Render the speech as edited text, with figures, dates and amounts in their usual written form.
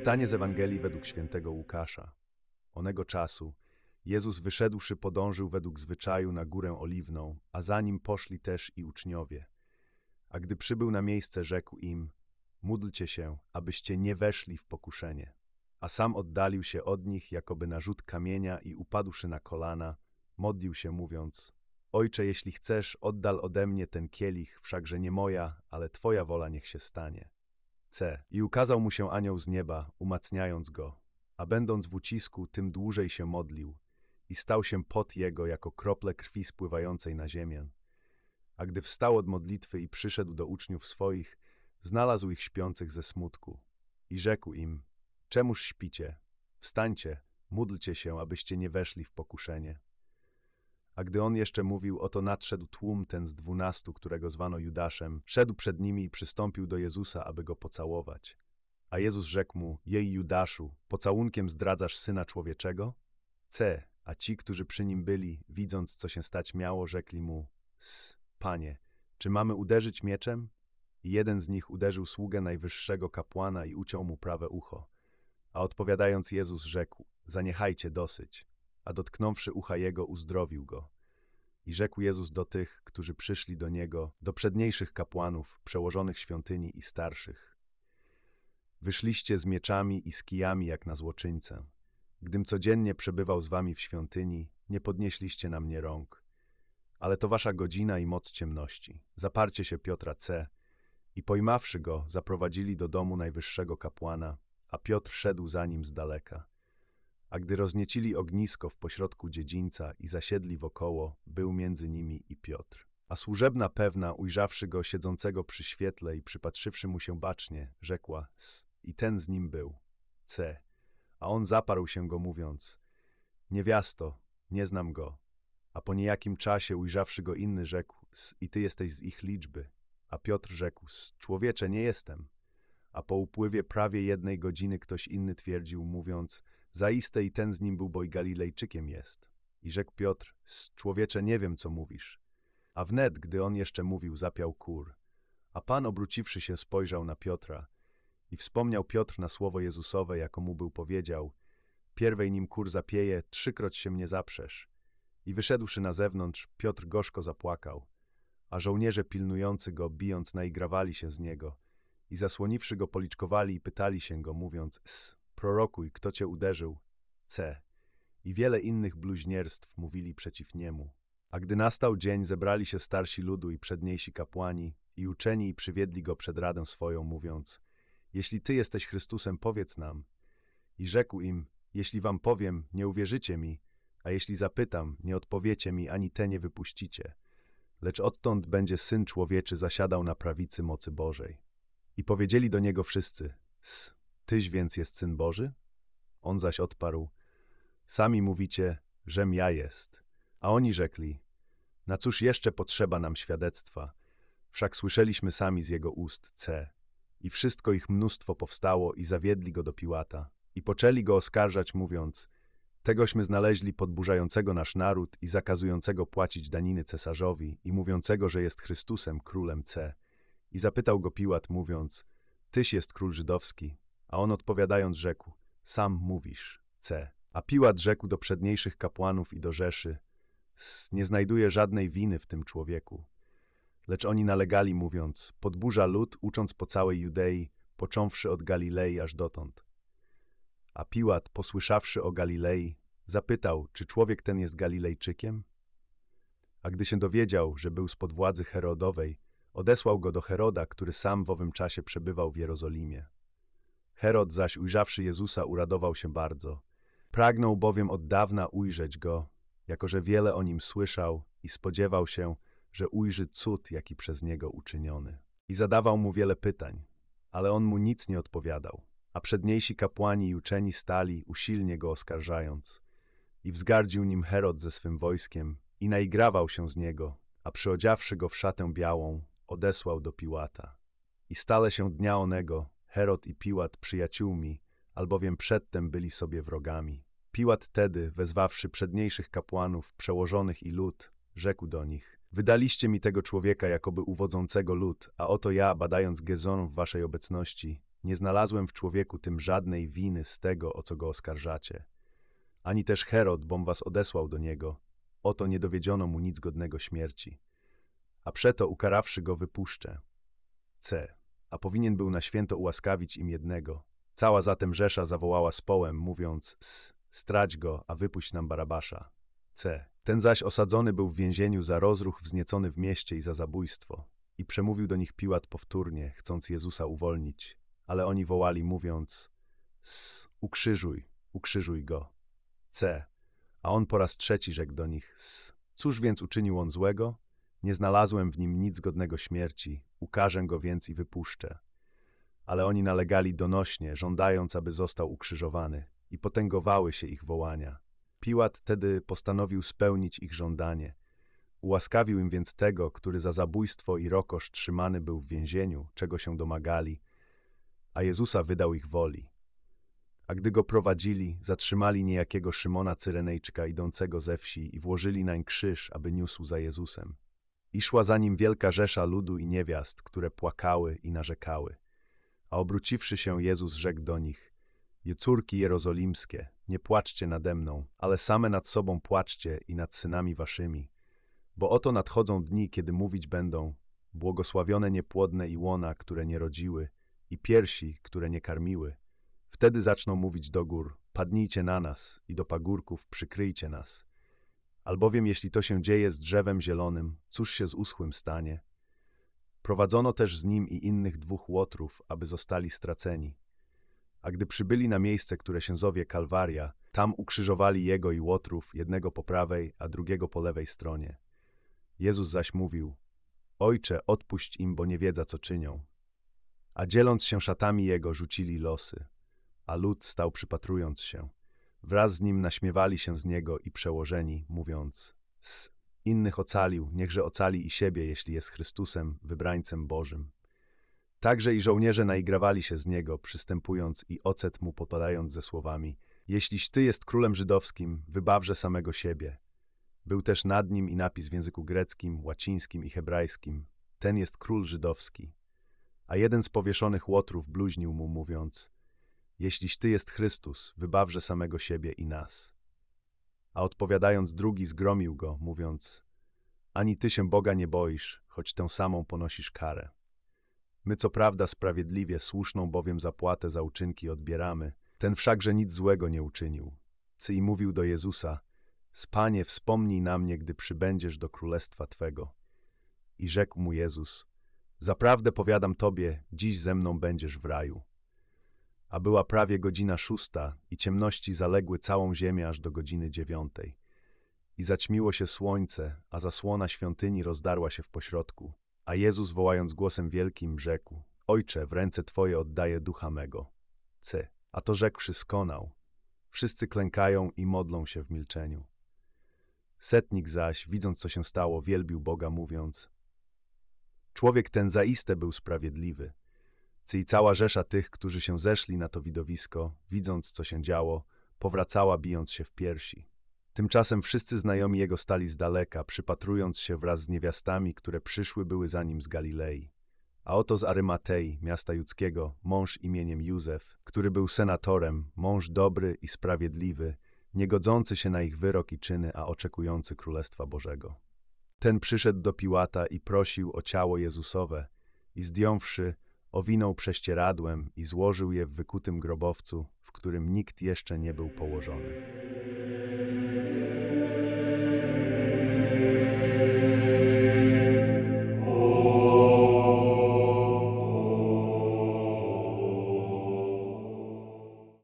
Czytanie z Ewangelii według świętego Łukasza. Onego czasu Jezus wyszedłszy podążył według zwyczaju na Górę Oliwną, a za nim poszli też i uczniowie. A gdy przybył na miejsce, rzekł im: módlcie się, abyście nie weszli w pokuszenie. A sam oddalił się od nich, jakoby na rzut kamienia i upadłszy na kolana, modlił się mówiąc: Ojcze, jeśli chcesz, oddal ode mnie ten kielich, wszakże nie moja, ale Twoja wola niech się stanie. I ukazał mu się anioł z nieba, umacniając go, a będąc w ucisku, tym dłużej się modlił i stał się pot jego jako krople krwi spływającej na ziemię. A gdy wstał od modlitwy i przyszedł do uczniów swoich, znalazł ich śpiących ze smutku i rzekł im: czemuż śpicie? Wstańcie, módlcie się, abyście nie weszli w pokuszenie. A gdy on jeszcze mówił, oto nadszedł tłum ten z 12, którego zwano Judaszem, szedł przed nimi i przystąpił do Jezusa, aby go pocałować. A Jezus rzekł mu: jej Judaszu, pocałunkiem zdradzasz Syna Człowieczego? A ci, którzy przy nim byli, widząc, co się stać miało, rzekli mu: Panie, czy mamy uderzyć mieczem? I jeden z nich uderzył sługę najwyższego kapłana i uciął mu prawe ucho. A odpowiadając Jezus rzekł: zaniechajcie dosyć. A dotknąwszy ucha jego, uzdrowił go. I rzekł Jezus do tych, którzy przyszli do niego, do przedniejszych kapłanów, przełożonych świątyni i starszych: wyszliście z mieczami i z kijami jak na złoczyńcę. Gdym codziennie przebywał z wami w świątyni, nie podnieśliście na mnie rąk. Ale to wasza godzina i moc ciemności. Zaparcie się Piotra i pojmawszy go, zaprowadzili do domu najwyższego kapłana, a Piotr szedł za nim z daleka. A gdy rozniecili ognisko w pośrodku dziedzińca i zasiedli wokoło, był między nimi i Piotr. A służebna pewna, ujrzawszy go siedzącego przy świetle i przypatrzywszy mu się bacznie, rzekła: i ten z nim był. A on zaparł się go, mówiąc: niewiasto, nie znam go. A po niejakim czasie, ujrzawszy go inny, rzekł: i ty jesteś z ich liczby. A Piotr rzekł: człowiecze, nie jestem. A po upływie prawie 1 godziny ktoś inny twierdził, mówiąc: zaiste i ten z nim był, bo i Galilejczykiem jest. I rzekł Piotr: człowiecze, nie wiem, co mówisz. A wnet, gdy on jeszcze mówił, zapiał kur. A Pan, obróciwszy się, spojrzał na Piotra i wspomniał Piotr na słowo Jezusowe, jako mu był powiedział: pierwej nim kur zapieje, 3-kroć się mnie zaprzesz. I wyszedłszy na zewnątrz, Piotr gorzko zapłakał, a żołnierze pilnujący go, bijąc, naigrawali się z niego i zasłoniwszy go, policzkowali i pytali się go, mówiąc: prorokuj, kto cię uderzył? I wiele innych bluźnierstw mówili przeciw niemu. A gdy nastał dzień, zebrali się starsi ludu i przedniejsi kapłani i uczeni i przywiedli go przed radę swoją, mówiąc: jeśli ty jesteś Chrystusem, powiedz nam. I rzekł im: jeśli wam powiem, nie uwierzycie mi, a jeśli zapytam, nie odpowiecie mi, ani te nie wypuścicie. Lecz odtąd będzie Syn Człowieczy zasiadał na prawicy mocy Bożej. I powiedzieli do niego wszyscy: tyś więc jest Syn Boży? On zaś odparł: sami mówicie, żem ja jest. A oni rzekli: na cóż jeszcze potrzeba nam świadectwa? Wszak słyszeliśmy sami z jego ust. I wszystko ich mnóstwo powstało i zawiedli go do Piłata. I poczęli go oskarżać, mówiąc: tegośmy znaleźli podburzającego nasz naród i zakazującego płacić daniny cesarzowi i mówiącego, że jest Chrystusem, królem. I zapytał go Piłat, mówiąc: tyś jest król żydowski? A on odpowiadając rzekł: sam mówisz. A Piłat rzekł do przedniejszych kapłanów i do Rzeszy: nie znajduję żadnej winy w tym człowieku. Lecz oni nalegali, mówiąc: podburza lud, ucząc po całej Judei, począwszy od Galilei aż dotąd. A Piłat, posłyszawszy o Galilei, zapytał, czy człowiek ten jest Galilejczykiem? A gdy się dowiedział, że był spod władzy Herodowej, odesłał go do Heroda, który sam w owym czasie przebywał w Jerozolimie. Herod zaś, ujrzawszy Jezusa, uradował się bardzo. Pragnął bowiem od dawna ujrzeć go, jako że wiele o nim słyszał i spodziewał się, że ujrzy cud, jaki przez niego uczyniony. I zadawał mu wiele pytań, ale on mu nic nie odpowiadał. A przedniejsi kapłani i uczeni stali, usilnie go oskarżając. I wzgardził nim Herod ze swym wojskiem i naigrawał się z niego, a przyodziawszy go w szatę białą, odesłał do Piłata. I stale się dnia onego, Herod i Piłat przyjaciółmi, albowiem przedtem byli sobie wrogami. Piłat tedy, wezwawszy przedniejszych kapłanów, przełożonych i lud, rzekł do nich: wydaliście mi tego człowieka jakoby uwodzącego lud, a oto ja, badając Gezon w waszej obecności, nie znalazłem w człowieku tym żadnej winy z tego, o co go oskarżacie. Ani też Herod, bom was odesłał do niego. Oto nie dowiedziono mu nic godnego śmierci. A przeto, ukarawszy go, wypuszczę. C. A powinien był na święto ułaskawić im jednego. Cała zatem rzesza zawołała z połem, mówiąc: strać go, a wypuść nam Barabasza. C. Ten zaś osadzony był w więzieniu za rozruch wzniecony w mieście i za zabójstwo. I przemówił do nich Piłat powtórnie, chcąc Jezusa uwolnić. Ale oni wołali, mówiąc: ukrzyżuj, ukrzyżuj go. C. A on po raz trzeci rzekł do nich: cóż więc uczynił on złego? Nie znalazłem w nim nic godnego śmierci, ukażę go więc i wypuszczę. Ale oni nalegali donośnie, żądając, aby został ukrzyżowany, i potęgowały się ich wołania. Piłat tedy postanowił spełnić ich żądanie. Ułaskawił im więc tego, który za zabójstwo i rokosz trzymany był w więzieniu, czego się domagali, a Jezusa wydał ich woli. A gdy go prowadzili, zatrzymali niejakiego Szymona Cyrenejczyka idącego ze wsi i włożyli nań krzyż, aby niósł za Jezusem. I szła za nim wielka rzesza ludu i niewiast, które płakały i narzekały. A obróciwszy się, Jezus rzekł do nich: córki jerozolimskie, nie płaczcie nade mną, ale same nad sobą płaczcie i nad synami waszymi. Bo oto nadchodzą dni, kiedy mówić będą: błogosławione niepłodne i łona, które nie rodziły, i piersi, które nie karmiły. Wtedy zaczną mówić do gór: padnijcie na nas, i do pagórków: przykryjcie nas. Albowiem jeśli to się dzieje z drzewem zielonym, cóż się z uschłym stanie? Prowadzono też z nim i innych 2 łotrów, aby zostali straceni. A gdy przybyli na miejsce, które się zowie Kalwaria, tam ukrzyżowali jego i łotrów, jednego po prawej, a drugiego po lewej stronie. Jezus zaś mówił: Ojcze, odpuść im, bo nie wiedza, co czynią. A dzieląc się szatami jego, rzucili losy. A lud stał przypatrując się. Wraz z nim naśmiewali się z niego i przełożeni, mówiąc: innych ocalił, niechże ocali i siebie, jeśli jest Chrystusem, wybrańcem Bożym. Także i żołnierze naigrawali się z niego, przystępując i ocet mu popadając ze słowami: jeśliś ty jest królem żydowskim, wybawże samego siebie. Był też nad nim i napis w języku greckim, łacińskim i hebrajskim: ten jest król żydowski. A jeden z powieszonych łotrów bluźnił mu, mówiąc: jeśliś ty jest Chrystus, wybawże samego siebie i nas. A odpowiadając drugi zgromił go, mówiąc: ani ty się Boga nie boisz, choć tę samą ponosisz karę. My co prawda sprawiedliwie, słuszną bowiem zapłatę za uczynki odbieramy, ten wszakże nic złego nie uczynił. I mówił do Jezusa: Panie, wspomnij na mnie, gdy przybędziesz do królestwa Twego. I rzekł mu Jezus: zaprawdę powiadam Tobie, dziś ze mną będziesz w raju. A była prawie godzina 6 i ciemności zaległy całą ziemię aż do godziny 9. I zaćmiło się słońce, a zasłona świątyni rozdarła się w pośrodku. A Jezus, wołając głosem wielkim, rzekł: Ojcze, w ręce Twoje oddaję ducha mego. A to rzekłszy skonał. Wszyscy klękają i modlą się w milczeniu. Setnik zaś, widząc co się stało, wielbił Boga, mówiąc: człowiek ten zaiste był sprawiedliwy. I cała rzesza tych, którzy się zeszli na to widowisko, widząc co się działo, powracała, bijąc się w piersi. Tymczasem wszyscy znajomi jego stali z daleka, przypatrując się wraz z niewiastami, które przyszły były za nim z Galilei. A oto z Arymatei, miasta judzkiego, mąż imieniem Józef, który był senatorem, mąż dobry i sprawiedliwy, nie godzący się na ich wyrok i czyny, a oczekujący Królestwa Bożego. Ten przyszedł do Piłata i prosił o ciało Jezusowe i zdjąwszy, owinął prześcieradłem i złożył je w wykutym grobowcu, w którym nikt jeszcze nie był położony.